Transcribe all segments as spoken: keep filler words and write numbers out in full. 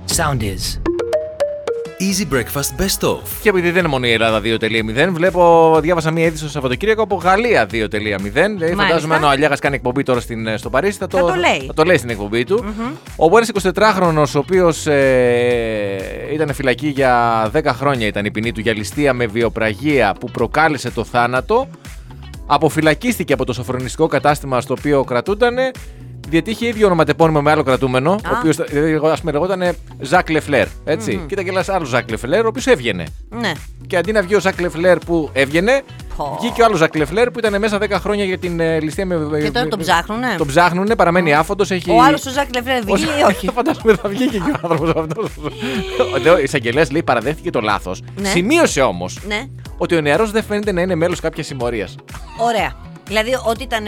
Sound is. Easy Breakfast Best Of. Και επειδή δεν είναι μόνο η Ελλάδα δύο κόμμα μηδέν, βλέπω, διάβασα μία είδηση το Σαββατοκύριακο από Γαλλία δύο κόμμα μηδέν. Δηλαδή, φαντάζομαι αν ο Αλιάγας κάνει εκπομπή τώρα στην, στο Παρίσι, θα το, θα το λέει. Θα το λέει στην εκπομπή του. Mm-hmm. Όπου ένας εικοσιτετράχρονος, ο οποίος ε, ήταν φυλακή για δέκα χρόνια, ήταν η ποινή του για ληστεία με βιοπραγία που προκάλεσε το θάνατο, αποφυλακίστηκε από το σοφρονιστικό κατάστημα στο οποίο κρατούντανε. Γιατί είχε ίδιο ονοματεπώνυμο με άλλο κρατούμενο, ah. ο οποίος ας πούμε λεγόταν Ζακ Λεφλέρ. Έτσι. Mm-hmm. Και ήταν και ένας άλλος Ζακ Λεφλέρ, ο οποίος έβγαινε. Ναι. Και αντί να βγει ο Ζακ Λεφλέρ που έβγαινε, oh. βγήκε ο άλλος Ζακ Λεφλέρ που ήταν μέσα δέκα χρόνια για την uh, ληστεία με. Και τώρα τον ψάχνουνε. Τον ψάχνουνε, παραμένει mm. άφοντος. Έχει... Ο άλλος ο Ζακ Λεφλέρ βγήκε ή όχι. Φαντάζομαι θα βγήκε και ο άνθρωπος αυτός. Ο εισαγγελέας λέει παραδέχτηκε το λάθος. Ναι. Σημείωσε όμως ναι. ότι ο νεαρός δεν φαίνεται να είναι μέλος κάποιας συμμορίας. Ωραία. Δηλαδή ότι ήταν.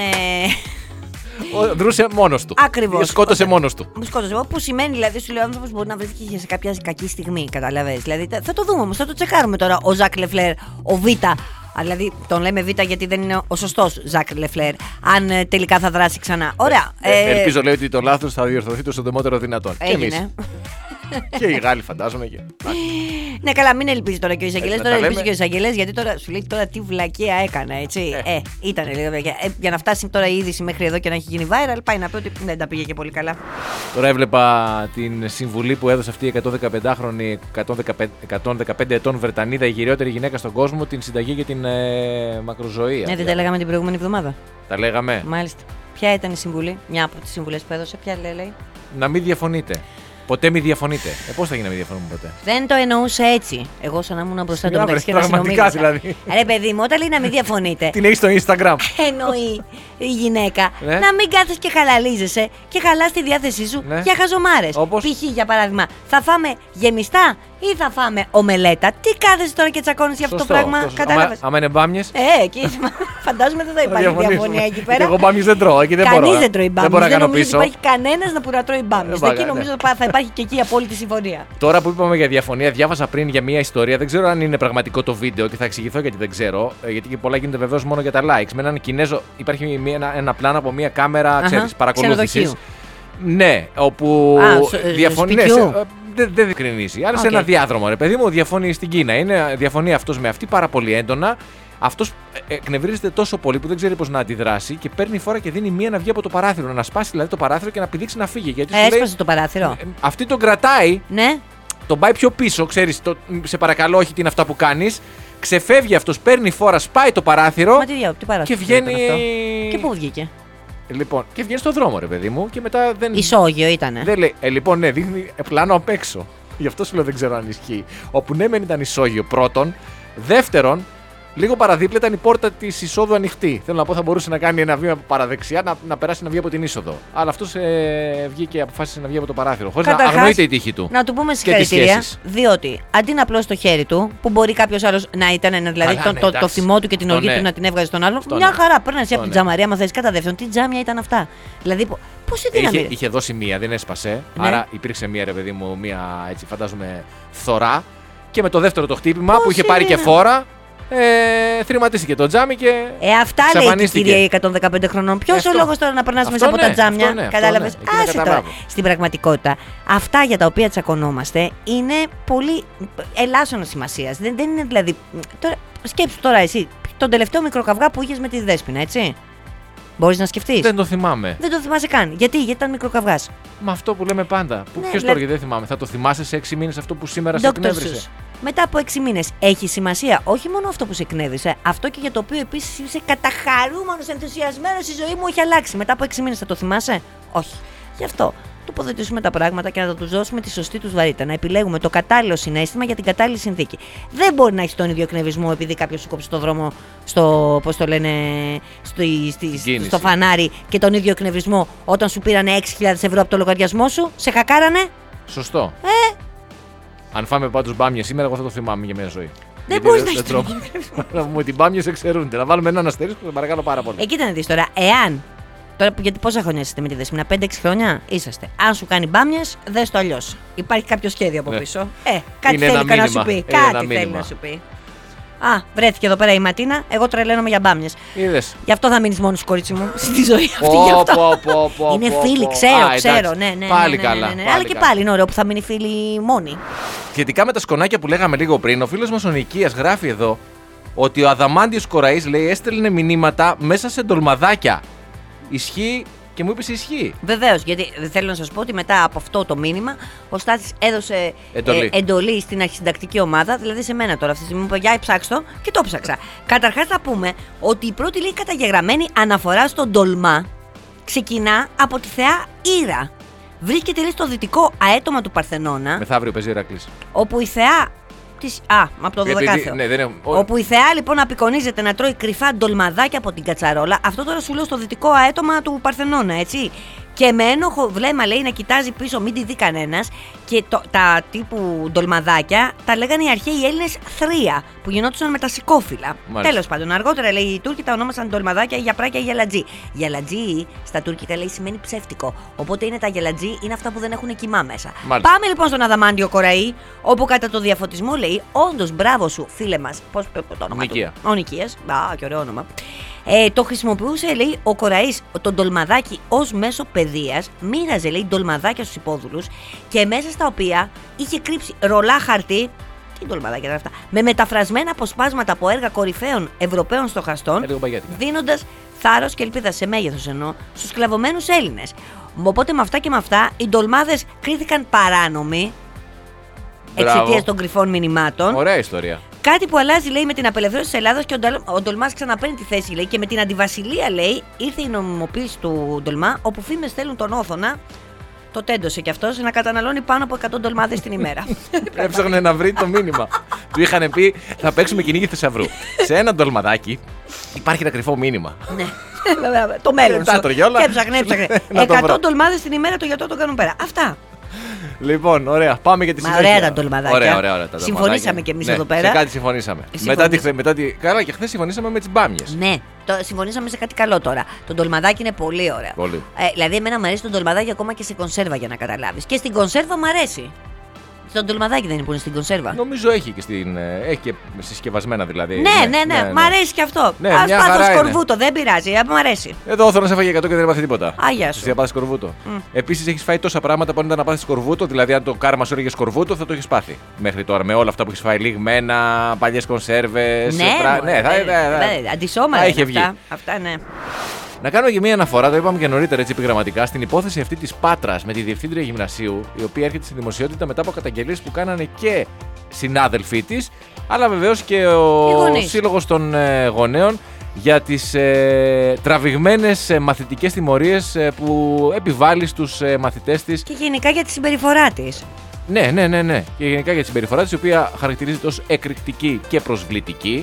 Δρούσε μόνος του. Ακριβώς. Σκότωσε μόνος του. Σκότωσε. Που σημαίνει δηλαδή, σου λέει ο άνθρωπος μπορεί να βρέθηκε σε κάποια κακή στιγμή. Καταλαβαίνεις. Δηλαδή θα το δούμε όμως, θα το τσεκάρουμε τώρα. Ο Ζακ Λεφλέρ, ο Β. Δηλαδή τον λέμε Β γιατί δεν είναι ο σωστός Ζακ Λεφλέρ. Αν ε, τελικά θα δράσει ξανά. Ωραία. Ε, ε, ελπίζω λέει ότι το λάθος θα διορθωθεί το συντομότερο δυνατόν. Έγινε. Και οι Γάλλοι φαντάζομαι και. Ναι, καλά, μην ελπίζει τώρα και ο εισαγγελέας. Τώρα ελπίζει και ο εισαγγελέας γιατί τώρα σου λέει τώρα τι βλακεία έκανα, έτσι. Ε, ε ήταν λίγο βλακεία. Ε, για να φτάσει τώρα η είδηση μέχρι εδώ και να έχει γίνει viral, πάει να πει ότι δεν τα πήγε και πολύ καλά. Τώρα έβλεπα την συμβουλή που έδωσε αυτή η εκατόν δεκαπεντάχρονη, εκατόν δεκαπέντε ετών Βρετανίδα, η γυριότερη γυναίκα στον κόσμο, την συνταγή για την ε, μακροζωία. Ναι, δεν τα λέγαμε την προηγούμενη εβδομάδα. Τα λέγαμε. Μάλιστα. Ποια ήταν η συμβουλή, μια από τις συμβουλές που έδωσε, ποια λέει. Να μην διαφωνείτε. Ποτέ μη διαφωνείτε. Ε, πώς θα γίνει να μην διαφωνούμε ποτέ. Δεν το εννοούσε έτσι. Εγώ σαν να ήμουν μπροστά του μεταξύ και να πραγματικά δηλαδή. Ρε παιδί μου, όταν λέει να μην διαφωνείτε. Την έχει στο Instagram. Εννοεί η γυναίκα ναι. να μην κάθεσαι και χαλαλίζεσαι και χαλάς τη διάθεσή σου ναι. για χαζομάρες. Όπως... Π.χ. για παράδειγμα, θα φάμε γεμιστά ή θα φάμε ομελέτα. Τι κάθεσαι τώρα και τσακώνεις για αυτό το πράγμα, κατάλαβες. Άμα είναι μπάμιες. Ε, εκεί φαντάζομαι δεν θα υπάρχει διαφωνία εκεί πέρα. Εγώ μπάμιες δεν τρώω, εκεί δεν μπορώ. Κανείς δεν τρώει μπάμιες. Δεν, δεν νομίζω ότι υπάρχει κανένας που να τρώει μπάμιες. Εκεί νομίζω ότι θα υπάρχει και εκεί απόλυτη συμφωνία. Τώρα που είπαμε για διαφωνία, διάβασα πριν για μια ιστορία. Δεν ξέρω αν είναι πραγματικό το βίντεο και θα εξηγηθώ γιατί δεν ξέρω. Γιατί και πολλά γίνεται βεβαίως μόνο για τα likes. Με έναν Κινέζο υπάρχει μια, ένα, ένα πλάνο από μια κάμερα παρακολούθησης. Ναι, όπου διαφωνεί. Δεν δε διευκρινίζει. Άρα okay. σε ένα διάδρομο, ρε παιδί μου, διαφωνεί στην Κίνα. Είναι, διαφωνεί αυτός με αυτή πάρα πολύ έντονα. Αυτός εκνευρίζεται τόσο πολύ που δεν ξέρει πώς να αντιδράσει και παίρνει φορά και δίνει μία να βγει από το παράθυρο. Να σπάσει δηλαδή το παράθυρο και να πηδήξει να φύγει. Γιατί ε, έσπασε το παράθυρο. Ε, αυτή τον κρατάει. Ναι. Τον πάει πιο πίσω, ξέρεις. Το, σε παρακαλώ, όχι τι είναι αυτά που κάνεις. Ξεφεύγει αυτός, παίρνει φορά, σπάει το παράθυρο. Μα τι διά, τι παράθυρο και βγαίνει. Και πού βγήκε. Λοιπόν, και βγαίνει στον δρόμο, ρε παιδί μου, και μετά δεν. Ισόγειο ήτανε. Δεν λέει. Ε, λοιπόν, ναι, δείχνει πλάνο απ' έξω. Γι' αυτό σου λέω δεν ξέρω αν ισχύει. Όπου ναι, μεν ήταν ισόγειο πρώτον. Δεύτερον, λίγο παραδίπλα ήταν η πόρτα της εισόδου ανοιχτή. Θέλω να πω, θα μπορούσε να κάνει ένα βήμα παραδεξιά, να, να περάσει να βγει από την είσοδο. Αλλά αυτός ε, βγήκε και αποφάσισε να βγει από το παράθυρο. Χωρίς να αγνοείται η τύχη του. Να του πούμε συγχαρητήρια. Διότι αντί να απλώσει το χέρι του, που μπορεί κάποιος άλλος να ήταν, δηλαδή Καλά, το, ναι, το, το θυμό του και την οργή ναι. του να την έβγαζε στον άλλον, Αυτό μια ναι. χαρά. Παίρνει εσύ από την τζαμαρία, μα θες κατά δεύτερον. Τι τζάμια ήταν αυτά. Δηλαδή, πώς η δύναμη. Είχε, είχε δώσει μία, δεν έσπασε. Ναι. Άρα υπήρξε μία, ρε παιδί μου, μία έτσι φαντάζομαι φθορά. Και με το δεύτερο το χτύπημα πώς που είχε πάρει και φόρα. Ε, θρηματίστηκε το τζάμι και. Ε, αυτά λέει η κυρία εκατόν δεκαπέντε χρονών. Ποιος ο λόγος τώρα να περνάς μέσα από ναι, τα τζάμια. Ναι, κατάλαβες. Ναι, άσε τώρα. Στην πραγματικότητα, αυτά για τα οποία τσακωνόμαστε είναι πολύ ελάσσονα σημασίας. Δεν, δεν είναι δηλαδή. Τώρα, σκέψου τώρα εσύ τον τελευταίο μικροκαυγά που είχες με τη Δέσποινα, έτσι. Μπορείς να σκεφτείς. Δεν το θυμάμαι. Δεν το θυμάσαι καν. Γιατί, γιατί ήταν μικροκαυγάς. Μα αυτό που λέμε πάντα. Ναι, Ποιος τώρα δεν θυμάμαι. Θα το θυμάσαι σε έξι μήνες αυτό που σήμερα σε εκνεύρισε. Μετά από έξι μήνες έχει σημασία όχι μόνο αυτό που σε εκνεύρισε, αυτό και για το οποίο επίσης είσαι καταχαρούμενος, ενθουσιασμένος, η ζωή μου έχει αλλάξει. Μετά από έξι μήνες θα το θυμάσαι. Όχι. Γι' αυτό τοποθετήσουμε τα πράγματα και να τους δώσουμε τη σωστή τους βαρύτητα. Να επιλέγουμε το κατάλληλο συναίσθημα για την κατάλληλη συνθήκη. Δεν μπορεί να έχει τον ίδιο εκνευρισμό επειδή κάποιος σου κόψει το δρόμο στο, πώς το λένε, στο, στη, στο φανάρι και τον ίδιο εκνευρισμό όταν σου πήρανε έξι χιλιάδες ευρώ από το λογαριασμό σου. Σε χακάρανε. Σωστό. Ε. Αν φάμε πάντως μπάμια σήμερα, εγώ θα το θυμάμαι για μια ζωή. Δεν μπορεί να έχει Να πούμε ότι οι μπάμιες εξαιρούνται. Να βάλουμε έναν αστερίσκο, σε παρακαλώ πάρα πολύ. Ε, κοίτα να δεις τώρα, εάν. Τώρα, γιατί πόσα χρόνια είστε με τη Δέσποινα, πέντε έξι χρόνια είσαστε. Αν σου κάνει μπάμιες, δες το αλλιώς. Υπάρχει κάποιο σχέδιο από πίσω. Ε, κάτι είναι θέλει να να σου πει. Είναι κάτι θέλει να σου πει. Α, βρέθηκε εδώ πέρα η Ματίνα. Εγώ τρελαίνομαι για μπάμιες. Είδες. Γι' αυτό θα μείνει μόνη σου, κορίτσι μου, στη ζωή αυτή. Πω, γι' αυτό. πω, πω, πω, Είναι πω, φίλοι, πω. ξέρω, Α, ξέρω. εντάξει. Ναι, ναι, Πάλι ναι, ναι, καλά, ναι, ναι. πάλι Αλλά και καλά. πάλι είναι ωραίο που θα μείνει φίλοι μόνοι. Σχετικά με τα σκονάκια που λέγαμε λίγο πριν, ο φίλος μας ο Νικίας γράφει εδώ ότι ο Αδαμάντιος Κοραής, λέει, έστελνε μηνύματα μέσα σε ντολμαδάκια. Ισχύει και μου είπε ισχύει. Βεβαίως, γιατί θέλω να σας πω ότι μετά από αυτό το μήνυμα ο Στάθης έδωσε Εντολή. ε, εντολή στην αρχισυντακτική ομάδα, δηλαδή σε μένα τώρα αυτή τη στιγμή. Μου είπε για ψάξτε το και το ψάξα. Καταρχάς θα πούμε ότι η πρώτη, λέει, καταγεγραμμένη αναφορά στον τολμά ξεκινά από τη θεά Ήρα. Βρίσκεται, λέει, στο δυτικό αέτομα του Παρθενώνα, Μεθαύριο παίζει Ηρακλής. όπου η θεά της... Α, από το Γιατί, δωδεκάθεο. ναι, δεν είναι- Όπου η θεά λοιπόν απεικονίζεται να τρώει κρυφά ντολμαδάκια από την κατσαρόλα. Αυτό τώρα σου λέω στο δυτικό αέτομα του Παρθενώνα, έτσι. Και με ένοχο βλέμμα, λέει, να κοιτάζει πίσω, μην τη δει κανένα. Και το, τα τύπου ντολμαδάκια τα λέγανε οι αρχαίοι Έλληνες θρία, που γινόντουσαν με τα σικόφυλλα. Μάλιστα. Τέλος πάντων, αργότερα, λέει, οι Τούρκοι τα ονόμασαν ντολμαδάκια, γιαπράκια, γελατζή. Γελατζή στα τουρκικά, λέει, σημαίνει ψεύτικο. Οπότε είναι τα γελατζή, είναι αυτά που δεν έχουν κοιμά μέσα. Μάλιστα. Πάμε λοιπόν στον Αδαμάντιο Κοραή, όπου κατά το διαφωτισμό, λέει, όντως μπράβο σου, φίλε μας. Πώς το όνομα Νικία. του. Ο Νικίας. Α, και ωραίο όνομα. Ε, το χρησιμοποιούσε, λέει, ο Κοραής τον ντολμαδάκι ως μέσο παιδείας, μοίραζε, λέει, ντολμαδάκια στους υπόδουλους και μέσα στα οποία είχε κρύψει ρολά χαρτί. Τι ντολμαδάκια ήταν αυτά. Με μεταφρασμένα αποσπάσματα από έργα κορυφαίων Ευρωπαίων στοχαστών, Έργο μπαγιάτικα. δίνοντας θάρρος και ελπίδα σε μέγεθος εννοώ στους σκλαβωμένους Έλληνες. Οπότε με αυτά και με αυτά οι ντολμάδες κρίθηκαν παράνομοι Μπράβο. εξαιτίας των κρυφών μηνυμάτων. Ωραία ιστορία. Κάτι που αλλάζει, λέει, με την απελευθέρωση της Ελλάδας και ο, Ντολ, ο Ντολμάς ξαναπαίρνει τη θέση, λέει, και με την αντιβασιλεία, λέει, ήρθε η νομιμοποίηση του Ντολμά, όπου φήμες θέλουν τον Όθωνα, το τέντωσε κι αυτός, να καταναλώνει πάνω από εκατό ντολμάδες την ημέρα. Έψαχνε να βρει το μήνυμα. Του είχαν πει θα παίξουμε κυνήγι θησαυρού. Σε ένα ντολμαδάκι υπάρχει ένα κρυφό μήνυμα. Ναι. Το μέλλον Τα σου. τρώγε όλα. Και έψαχνε, έψαχνε. Να το βρω. εκατό ντολμάδες την ημέρα, το γιατρό το κάνουν πέρα. Αυτά. Λοιπόν, ωραία. Πάμε για τη Μα συνέχεια. ωραία τα ντολμαδάκια. Ωραία, ωραία, ωραία, τα Συμφωνήσαμε ντολμαδάκια. κι εμείς Ναι, εδώ πέρα. Σε κάτι συμφωνήσαμε. Συμφωνήσαμε. Μετά τη, χθε- μετά τη, καλά, και χθε συμφωνήσαμε με τις μπάμιες. Ναι, το, συμφωνήσαμε σε κάτι καλό τώρα. Το ντολμαδάκι είναι πολύ ωραίο. Πολύ. Ε, δηλαδή, εμένα μου αρέσει το ντολμαδάκι ακόμα και σε κονσέρβα, για να καταλάβεις. Και στην κονσέρβα μου αρέσει. Στο ντολμαδάκι δεν είναι που είναι στην κονσέρβα. Νομίζω έχει και, στην, ε, έχει και συσκευασμένα δηλαδή. Ναι, ναι, ναι, μ' αρέσει και αυτό. Ναι, Ας μια πάθω χαρά είναι. σκορβούτο, δεν πειράζει, ε, μ' αρέσει. Εδώ ο Θόρος έφαγε εκατό και δεν έπαθε τίποτα. Α, γεια σου. Εσύ πάθει σκορβούτο. Mm. Επίσης έχεις φάει τόσα πράγματα που αν ήταν να πάθεις σκορβούτο, δηλαδή αν το κάρμα σου έλεγε σκορβούτο θα το έχεις πάθει μέχρι τώρα. Με όλα αυτά που έχεις φάει, λιγμένα, παλιές κονσέρβες. Ναι, πρα- μωρέ, ναι, θα, ε, θα- θα- ε, αντισώματα θα είναι είχε βγει. αυτά. Αυτά, ναι. Να κάνω και μία αναφορά, το είπαμε και νωρίτερα έτσι επιγραμματικά, στην υπόθεση αυτή της Πάτρας με τη διευθύντρια γυμνασίου, η οποία έρχεται στην δημοσιότητα μετά από καταγγελίες που κάνανε και συνάδελφοί της, αλλά βεβαίως και ο γονείς. σύλλογος των ε, γονέων για τις ε, τραβηγμένες ε, μαθητικές τιμωρίες ε, που επιβάλλει στους ε, μαθητές της. Και γενικά για τη συμπεριφορά τη. Ναι, ναι, ναι, ναι. Και γενικά για τη συμπεριφορά της, η οποία χαρακτηρίζεται ως εκρηκτική και προσβλητική.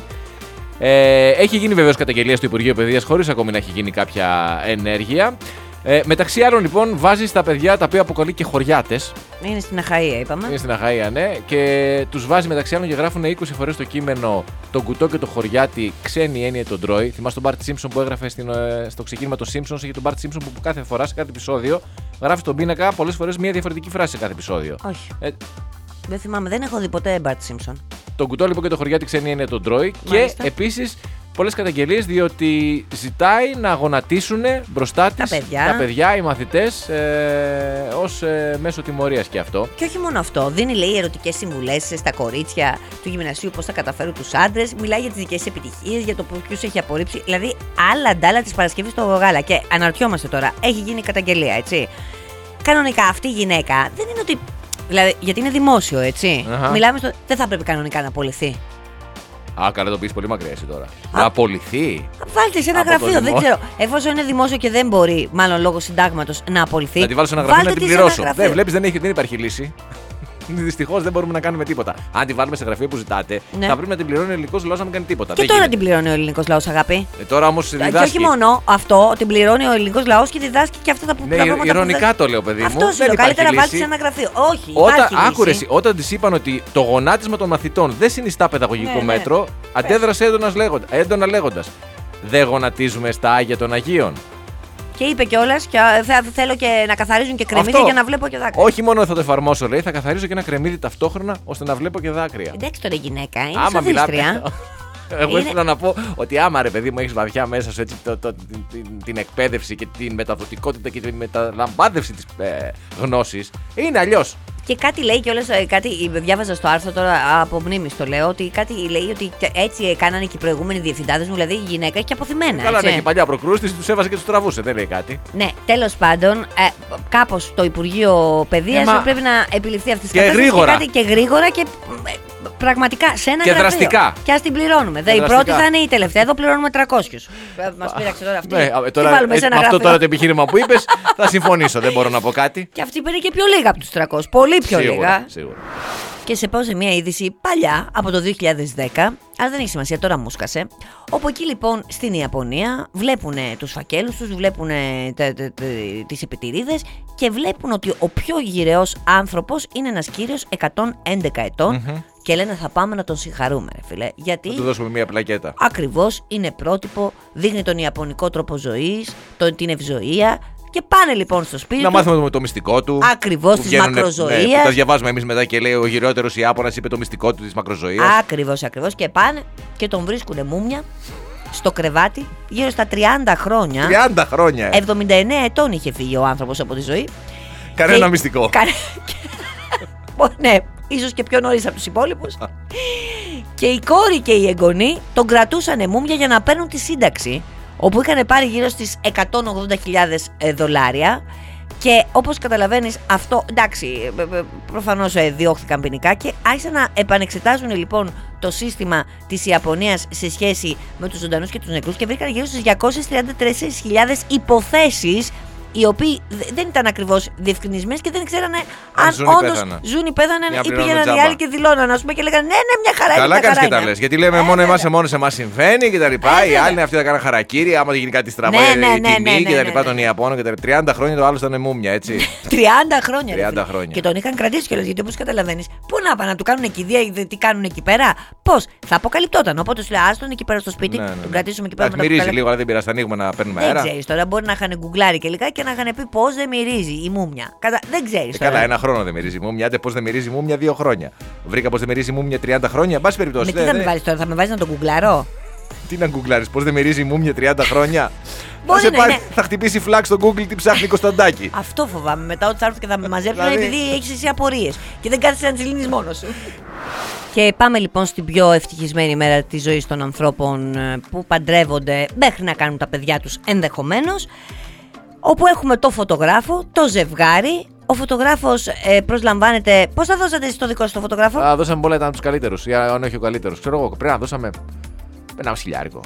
Ε, έχει γίνει βεβαίως καταγγελία στο Υπουργείο Παιδείας χωρίς ακόμη να έχει γίνει κάποια ενέργεια. Ε, μεταξύ άλλων, λοιπόν, βάζει στα παιδιά τα οποία αποκαλεί και χωριάτες. Είναι στην Αχαΐα, είπαμε. Είναι στην Αχαΐα, ναι. Και τους βάζει μεταξύ άλλων και γράφουν είκοσι φορές στο κείμενο τον κουτό και το χωριάτι, ξένη έννοια τον τρώει. Θυμάσαι τον Bart Simpson που έγραφε στην, ε, στο ξεκίνημα των Simpsons, είχε τον Bart Simpson που κάθε φορά σε κάθε επεισόδιο γράφει στον πίνακα πολλές φορές μια διαφορετική φράση σε κάθε επεισόδιο. Όχι. Ε, Δεν θυμάμαι, δεν έχω δει ποτέ Bart Simpson. Τον κουτό λοιπόν και το χωριάτι ξένη έννοια τον τρώει. Μάλιστα. Και επίσης πολλές καταγγελίες διότι ζητάει να γονατίσουν μπροστά της Τα παιδιά. τα παιδιά, οι μαθητές, ε, ως ε, μέσο τιμωρίας και αυτό. Και όχι μόνο αυτό, δίνει, λέει, ερωτικές συμβουλές στα κορίτσια του γυμνασίου πώς θα καταφέρουν τους άντρες, μιλάει για τις δικές της επιτυχίες, για το ποιους έχει απορρίψει. Δηλαδή, άλλα αντάλλα της Παρασκευής στο γάλα. Και αναρωτιόμαστε τώρα, έχει γίνει καταγγελία, έτσι. Κανονικά αυτή η γυναίκα δεν είναι ότι. Δηλαδή, γιατί είναι δημόσιο, έτσι. Αχα. Μιλάμε στο. Δεν θα πρέπει κανονικά να απολυθεί. Α, καλά, το πεις πολύ μακριά εσύ τώρα. Να απολυθεί. Βάλτε σε ένα Από το γραφείο, δεν δημόσιο. ξέρω. Εφόσον είναι δημόσιο και δεν μπορεί, μάλλον λόγω συντάγματος, να απολυθεί. Να τη βάλω σε ένα γραφείο να βάλτε την τη σε ένα πληρώσω. γραφείο. Δεν βλέπεις, δεν, έχει, δεν υπάρχει λύση. Δυστυχώς δεν μπορούμε να κάνουμε τίποτα. Αν τη βάλουμε σε γραφείο που ζητάτε, Ναι. θα πρέπει να την πληρώνει ο ελληνικός λαός να μην κάνει τίποτα. Και Δεν τώρα γίνεται. την πληρώνει ο ελληνικός λαός, αγάπη. Ε, τώρα όμως Και διδάσκει. όχι μόνο αυτό, την πληρώνει ο ελληνικός λαός και διδάσκει και αυτά τα που Ναι, τα πράγματα που ηρωνικά δεν- το λέω, παιδί μου. Αυτό Δεν σου λέω. υπάρχει Καλύτερα λύση. βάλτε σε ένα γραφείο. Όχι, Όταν, υπάρχει λύση. άκουρε εσύ, όταν τη είπαν ότι το γονάτισμα των μαθητών δεν συνιστά παιδαγωγικό Ναι, ναι. μέτρο, αντέδρασε έντονα λέγοντα, έντονα λέγοντας δεν γονατίζουμε στα Άγια των Αγίων. Και είπε κιόλα και α, θα, θέλω και να καθαρίζουν και κρεμμύδια Αυτό. για να βλέπω και δάκρυα. Όχι μόνο θα το εφαρμόσω, λέει, θα καθαρίζω και ένα κρεμμύδι ταυτόχρονα ώστε να βλέπω και δάκρυα. Εντάξει τώρα η γυναίκα, είναι Άμα σοφίστρια. μιλάμε. Εγώ Είναι- ήθελα να πω ότι άμα ρε παιδί μου έχεις βαθιά μέσα σου έτσι, το, το, την, την, την εκπαίδευση και την μεταδοτικότητα και την μεταλαμπάδευση της ε, γνώσης, είναι αλλιώς. Και κάτι λέει κιόλας, ε, κάτι διάβαζα στο άρθρο τώρα από μνήμη το λέω, ότι κάτι λέει ότι έτσι κάνανε και οι προηγούμενοι διευθυντάδες μου, δηλαδή η γυναίκα έχει και αποθυμένα. Καλά, έτσι. ναι, και παλιά προκρούστης τους έβαζε και τους τραβούσε, δεν λέει κάτι. Ναι, τέλος πάντων, ε, κάπως το Υπουργείο Παιδείας Ε, μα- πρέπει να επιληφθεί αυτή τη Και κατάσταση γρήγορα. Και, κάτι, και γρήγορα και ε, πραγματικά σε ένα Και γραφείο. δραστικά. Και ας την πληρώνουμε. Δε, η δραστικά. πρώτη θα είναι η τελευταία. Εδώ πληρώνουμε τριακόσιους. Ε, Μας πήραξε τώρα αυτή. Ναι, Τι τώρα, βάλουμε ε, σε ένα με αυτό γραφείο. τώρα το επιχείρημα που είπες θα συμφωνήσω, δεν μπορώ να πω κάτι. Και αυτή πήρε και πιο λίγα από τους τριακόσιους. Πολύ πιο Σίγουρα, λίγα. σίγουρα. Και σε πάω σε μια είδηση παλιά από το δύο χιλιάδες δέκα, αλλά δεν έχει σημασία, τώρα μου σκασε. Όπου εκεί λοιπόν στην Ιαπωνία βλέπουν τους φακέλους τους, βλέπουν τις επιτηρίδες και βλέπουν ότι ο πιο γυραιός άνθρωπος είναι ένας κύριος εκατόν έντεκα ετών και λένε θα πάμε να τον συγχαρούμε, ρε φίλε. Γιατί Θα του δώσουμε μια πλακέτα. ακριβώς είναι πρότυπο, δείχνει τον ιαπωνικό τρόπο ζωής, τον, την ευζοία. Και πάνε λοιπόν στο σπίτι Να του. μάθουμε το μυστικό του. Ακριβώς, που της βγαίνουνε- μακροζωίας. Ναι, που τα διαβάζουμε εμείς μετά και λέει ο γυραιότερος Ιάπωνας είπε το μυστικό του της μακροζωίας. Ακριβώς, ακριβώς. Και πάνε και τον βρίσκουνε μούμια στο κρεβάτι γύρω στα τριάντα χρόνια. τριάντα χρόνια. ε. εβδομήντα εννέα ετών είχε φύγει ο άνθρωπος από τη ζωή. Κανένα Και- μυστικό. Κανε- Ναι, ίσως και πιο νωρίς από τους υπόλοιπους. Και η κόρη και η εγγονή τον κρατούσαν μούμια για να παίρνουν τη σύνταξη, όπου είχαν πάρει γύρω στις εκατόν ογδόντα χιλιάδες δολάρια. Και όπως καταλαβαίνεις αυτό, εντάξει, ε, ε, προφανώς ε, διώχθηκαν ποινικά και άρχισαν να επανεξετάζουν λοιπόν το σύστημα της Ιαπωνίας σε σχέση με τους ζωντανούς και τους νεκρούς και βρήκαν γύρω στις διακόσιες τριάντα τέσσερις χιλιάδες υποθέσεις, οι οποίοι δε- δεν ήταν ακριβώς διευκρινισμένες και δεν ξέρανε αν, ζουν ή όντως πέθαναν. ζουν ή πέθαναν Για να ή πληρώνουν πήγαιναν οι τζάμπα. άλλοι και δηλώναν, ας πούμε, και λέγανε ναι, ναι, μια χαρά είναι. Καλά μια κάνεις χαρά και τα είναι». λες. Γιατί λέμε Ε, μόνο εμάς βέβαια. σε μόνο σε εμάς συμβαίνει και τα λοιπά. Οι βέβαια. άλλοι είναι αυτοί θα κάνουν χαρακτήρι. Άμα γίνει κάτι στραβό, Ναι, η ναι, ναι, τιμή ναι, και τα ναι, λοιπά ναι. των Ιαπώνων και τα τριάντα χρόνια το άλλο ήταν μούμια, έτσι. τριάντα χρόνια. ρε τριάντα φίλε. χρόνια. Και τον είχαν κρατήσει κιόλας, γιατί όπως καταλαβαίνεις, πού να πάνε να του κάνουν κηδεία, δε- τι κάνουν εκεί πέρα. Πώς, θα αποκαλυπτόταν. Οπότε σου λέει, άστον εκεί πέρα στο σπίτι, Ναι, ναι, τον ναι. κρατήσουμε εκεί πέρα Εντάξει, με τα μυρίζει κουκάλα. λίγο, αλλά δεν πειράζει. Θα ανοίγουμε να παίρνουμε Δεν αέρα. ξέρει τώρα, μπορεί να είχαν γκουγκλάρει και λίγα και να είχαν πει πώς δεν μυρίζει η μούμια. Κατα... Δεν ξέρει Ε, τώρα. καλά, ένα χρόνο δεν μυρίζει η μούμια. Άντε, πώς δεν μυρίζει η μούμια, δύο χρόνια. Βρήκα πώς δεν μυρίζει η μούμια τριάντα χρόνια. Εν πάση περιπτώσει. Με τι ναι, θα ναι. με βάλει τώρα, θα με βάζει να τον γκουγκλαρώ. Τι να γκουγκλάρεις, πώς δεν μυρίζει η μούμια τριάντα χρόνια. Μπορεί θα, σε να πάρει- είναι. θα χτυπήσει φλάξ στο Google τι ψάχνει Κωνσταντάκη. Αυτό φοβάμαι. Μετά ότι θα έρθουν και θα με μαζέψουν Δηλαδή- επειδή έχει εσύ απορίες και δεν κάθεσαι να τι λύνει μόνο σου. Και πάμε λοιπόν στην πιο ευτυχισμένη μέρα της ζωής των ανθρώπων ε, που παντρεύονται μέχρι να κάνουν τα παιδιά τους ενδεχομένως, όπου έχουμε το φωτογράφο, το ζευγάρι. Ο φωτογράφος ε, προσλαμβάνεται. Πώς θα δώσατε εσείς το δικό σας το φωτογράφο? Α, δώσαμε πολλά, ήταν του καλύτερου. Ή αν όχι ο καλύτερο. Ξέρω εγώ, πρέπει να δώσαμε ένα χιλιάρικο.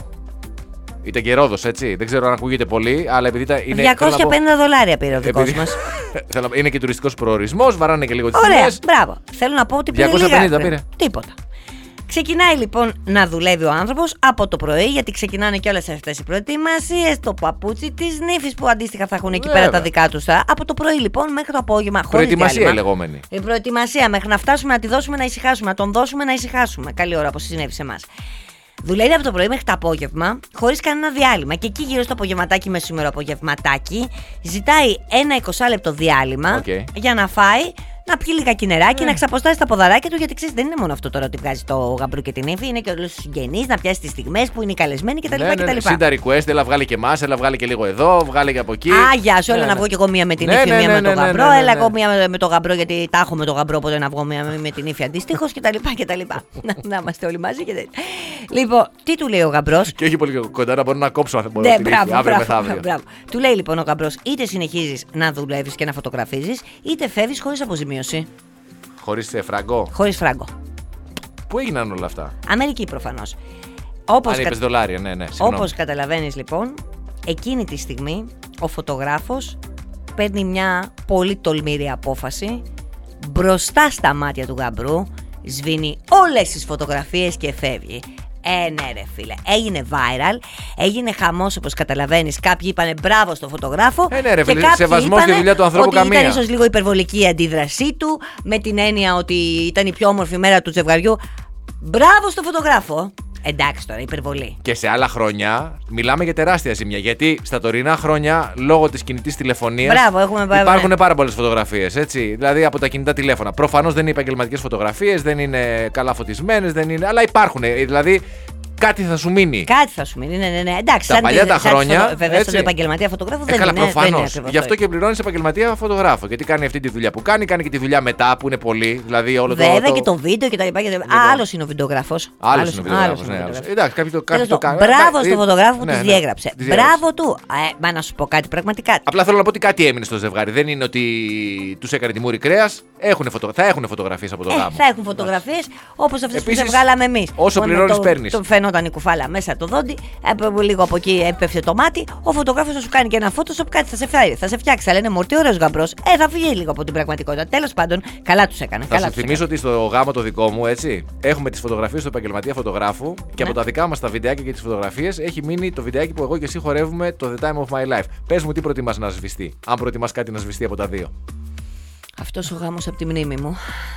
Ήταν και Ρόδος, έτσι. Δεν ξέρω αν ακούγεται πολύ, αλλά επειδή ήταν. Είναι, διακόσια πενήντα δολάρια πήρε ο δικός επειδή- μας. θέλω να πω, είναι και τουριστικός προορισμός, βαράνε και λίγο τις Ωραία, τιμές. μπράβο. Θέλω να πω ότι πήρε διακόσια πενήντα λίγα. πήρε. Τίποτα. Ξεκινάει λοιπόν να δουλεύει ο άνθρωπος από το πρωί, γιατί ξεκινάνε και όλες αυτές οι προετοιμασίες, το παπούτσι της νύφης που αντίστοιχα θα έχουν εκεί Βέβαια. πέρα τα δικά τους. τα- Από το πρωί λοιπόν μέχρι το απόγευμα, χωρίς Προετοιμασία η διάλειμμα. λεγόμενη. Η προετοιμασία μέχρι να φτάσουμε να τη δώσουμε να ησυχάσουμε, να τον δώσουμε να ησυχάσουμε. Καλή ώρα όπως συνέβη σε εμάς. Δουλεύει από το πρωί μέχρι το απόγευμα, χωρίς κανένα διάλειμμα. Και εκεί γύρω στο απογευματάκι, μεσήμερο απογευματάκι, ζητάει ένα είκοσι λεπτό διάλειμμα Οκ. για να φάει, να πιει λίγα κινεράκι, να ξαποστάσει τα ποδαράκια του. Γιατί ξέρει, δεν είναι μόνο αυτό τώρα ότι βγάζει το γαμπρού και την ύφη, είναι και όλου του συγγενείς, να πιάσει τις στιγμές που είναι οι καλεσμένοι κτλ. Ναι, ναι, ναι. κτλ. Σύντα request, έλα βγάλει και εμάς, έλα βγάλει και λίγο εδώ, βγάλει και από εκεί. Α, γεια σου, έλα Ναι, να ναι. βγω κι εγώ μία με την Ναι, ύφη, ναι, μία ναι, με ναι, το ναι, γαμπρό. ναι, ναι, Έλα ναι. εγώ μία με- με το γαμπρό, γιατί τα έχω με το γαμπρό, οπότε να βγω μία με την ύφη αντίστοιχο κτλ. κτλ. Να, να είμαστε όλοι μαζί και τέτοια. Λοιπόν, τι του λέει ο γαμπρό. Και όχι πολύ κοντά να μπορώ να κόψω αν μπορώ Ναι, την ύφη, μπράβο, αύριο μπράβο, μεθαύριο. μπράβο. Του λέει λοιπόν ο γαμπρός, είτε συνεχίζεις να δουλεύεις και να φωτογραφίζεις, είτε φεύγεις χωρίς αποζημίωση. Χωρίς ε, φραγκό. Χωρίς φράγκο. Πού έγιναν όλα αυτά. Αμερική προφανώς. Όπως, Αν είπες κα... δολάρια, ναι, ναι. Συγγνώμη. Όπως καταλαβαίνεις λοιπόν, εκείνη τη στιγμή ο φωτογράφος παίρνει μια πολύ τολμηρή απόφαση, μπροστά στα μάτια του γαμπρού, σβήνει όλες τις φωτογραφίες και φεύγει. Ε, ναι, ρε φίλε. Έγινε viral, έγινε χαμός όπως καταλαβαίνεις. Κάποιοι είπανε μπράβο στο φωτογράφο. Ε, ναι, ρε και φίλε, κάποιοι σεβασμός στη είπανε δουλειά του ανθρώπου ότι καμία. ήταν ίσως λίγο υπερβολική η αντίδρασή του, με την έννοια ότι ήταν η πιο όμορφη μέρα του ζευγαριού. Μπράβο στο φωτογράφο. Εντάξει τώρα, υπερβολή. Και σε άλλα χρόνια μιλάμε για τεράστια ζημιά. Γιατί στα τωρινά χρόνια, λόγω της κινητής τηλεφωνίας, Μπράβο, έχουμε πάει- υπάρχουν ναι. πάρα πολλές φωτογραφίες. Έτσι. Δηλαδή από τα κινητά τηλέφωνα. Προφανώς δεν είναι επαγγελματικές φωτογραφίες, δεν είναι καλά φωτισμένες, δεν είναι. Αλλά υπάρχουν. Ε, Δηλαδή κάτι θα σου μείνει. Κάτι θα σου μείνει, ναι, ναι, ναι. Εντάξει, τα σαν παλιά τα σαν χρόνια. Φωτο... Βέβαια, στον επαγγελματία φωτογράφο δεν, ε, καλά, είναι, δεν είναι προφανώς. ακριβώς. Γι' αυτό και πληρώνει επαγγελματία φωτογράφο. Γιατί κάνει αυτή τη δουλειά που κάνει, κάνει και τη δουλειά μετά που είναι πολύ. Δηλαδή όλο Βέβαια το, και το βίντεο και τα λοιπά. Λοιπόν. Άλλο είναι ο βιντεογράφο. Άλλο είναι ο βιντεογράφο. Ναι, εντάξει, κάποιοι το κάνουν. Μπράβο στον φωτογράφο που τη διέγραψε. Μπράβο του. Μα να σου πω κάτι πραγματικά. Απλά θέλω να πω ότι κάτι έμεινε στο ζευγάρι. Δεν είναι ότι του έκανε τη μούρη κρέας. Θα έχουν φωτογραφίες από το γάμο. Θα έχουν φωτογραφίες όπως αυτές που σε βγάλαμε εμείς. Όσο πληρώνεις, παίρνεις. Το φαινόταν η κουφάλα μέσα το δόντι, λίγο από εκεί έπεφτε το μάτι. Ο φωτογράφος θα σου κάνει και ένα Photoshop, κάτι θα σε φέρει, θα σε φτιάξει. Θα λένε μορτή, ωραίος γαμπρός. Ε, θα φύγει λίγο από την πραγματικότητα. Τέλος πάντων, καλά τους έκανε. Θα σου θυμίσω ότι στο γάμο το δικό μου, έτσι, έχουμε τις φωτογραφίες του επαγγελματία φωτογράφου και από τα δικά μας τα βιντεάκια και τις φωτογραφίες έχει μείνει το βιντεάκι που εγώ και εσύ χορεύουμε το The Time of My Life. Πες μου τι προτιμάς να σβηστεί, αν προτιμάς κάτι να σβηστεί από τα δύο. Αυτός ο γάμος από τη μνήμη μου.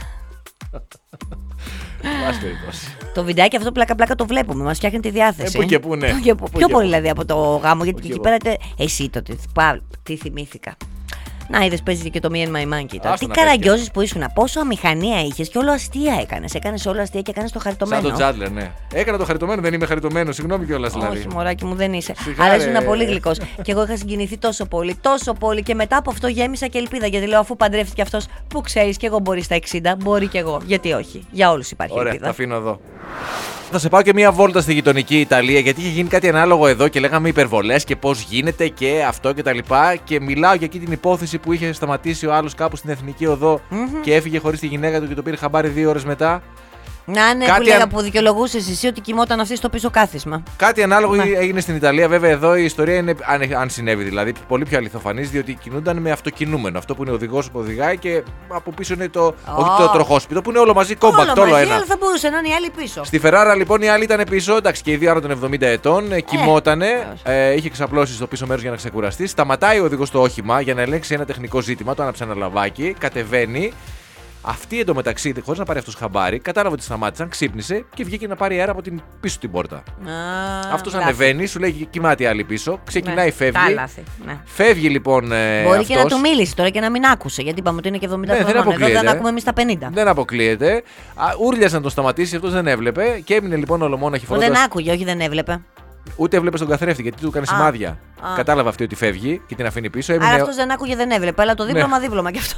Το βιντεάκι αυτό πλάκα-πλάκα το βλέπουμε, μας φτιάχνει τη διάθεση. Ε, που και που, ναι. Πιο, πιο, πιο πολύ δηλαδή από το γάμο, γιατί εκεί πέρα. Εσύ τότε. Τι θυμήθηκα. Να, είδες, παίζει και το Me and My Monkey. Τώρα. Τι καραγκιόζεις που ήσουν, πόσο αμηχανία είχες και όλο αστεία έκανες. Έκανες όλο αστεία και έκανες το χαριτωμένο. Σαν το Τζάντλερ, ναι. Έκανα το χαριτωμένο, δεν είμαι χαριτωμένο, συγγνώμη κιόλας δηλαδή. Όχι, μωράκι μου, δεν είσαι. Αλλά ήσουν πολύ γλυκός. Και εγώ είχα συγκινηθεί τόσο πολύ, τόσο πολύ. Και μετά από αυτό γέμισα και ελπίδα. Γιατί λέω, αφού παντρεύτηκε αυτός, που ξέρεις, και εγώ μπορεί στα εξήντα, μπορεί και εγώ. Γιατί όχι. Για όλους υπάρχει Ωραία, ελπίδα. τα αφήνω εδώ. Θα σε πάω και μία βόλτα στη γειτονική Ιταλία, γιατί είχε γίνει κάτι ανάλογο εδώ και λέγαμε υπερβολές και πώς γίνεται και αυτό και τα λοιπά. Και μιλάω για εκεί την υπόθεση που είχε σταματήσει ο άλλος κάπου στην Εθνική Οδό mm-hmm. και έφυγε χωρίς τη γυναίκα του και το πήρε χαμπάρι δύο ώρες μετά. Να ναι, κάτι που λέγα αν... που δικαιολογούσες εσύ ότι κοιμόταν αυτή στο πίσω κάθισμα. Κάτι ανάλογο να. Έγινε στην Ιταλία. Βέβαια, εδώ η ιστορία είναι, αν, αν συνέβη δηλαδή, πολύ πιο αληθοφανής, διότι κινούνταν με αυτοκινούμενο. Αυτό που είναι ο οδηγός που οδηγάει και από πίσω είναι το, oh. όχι το τροχόσπιτο που είναι όλο μαζί, κόμπακτ, όλο, όλο ένα. Αλλά θα μπορούσε να είναι οι άλλοι πίσω. Στη Φεράρα λοιπόν οι άλλοι ήταν πίσω, εντάξει, και οι δύο άνω των εβδομήντα ετών, ε, κοιμότανε, ε, είχε ξαπλώσει στο πίσω μέρος για να ξεκουραστεί. Σταματάει ο οδηγός το όχημα για να ελέγξει ένα τεχνικό ζήτημα, το άναψε ένα λαβάκι, κατεβαίνει. Αυτή εντωμεταξύ, χωρίς να πάρει αυτός χαμπάρι, κατάλαβε ότι σταμάτησαν, ξύπνησε και βγήκε να πάρει αέρα από την πίσω την πόρτα. Αυτός ανεβαίνει, σου λέει κοιμάται άλλη πίσω, ξεκινάει, ναι, φεύγει. Ναι. Φεύγει λοιπόν. Ε, Μπορεί αυτός. Και να του μίλησε τώρα και να μην άκουσε, γιατί είπαμε ότι είναι και εβδομήντα ναι, χρονών. Εδώ δεν ακούμε εμείς τα πενήντα. Δεν αποκλείεται. Ούρλιασε να τον σταματήσει, αυτός δεν έβλεπε και έμεινε λοιπόν ολομόναχη φορώντας. Δεν άκουγε, όχι δεν έβλεπε. Ούτε έβλεπε στον καθρέφτη γιατί του έκανε σημάδια. Α. Κατάλαβε αυτή ότι φεύγει και την αφήνει πίσω. Έμεινε... Άρα αυτός δεν άκουγε, δεν έβλεπε, αλλά το δίπλωμα ναι. δίπλωμα κι αυτό.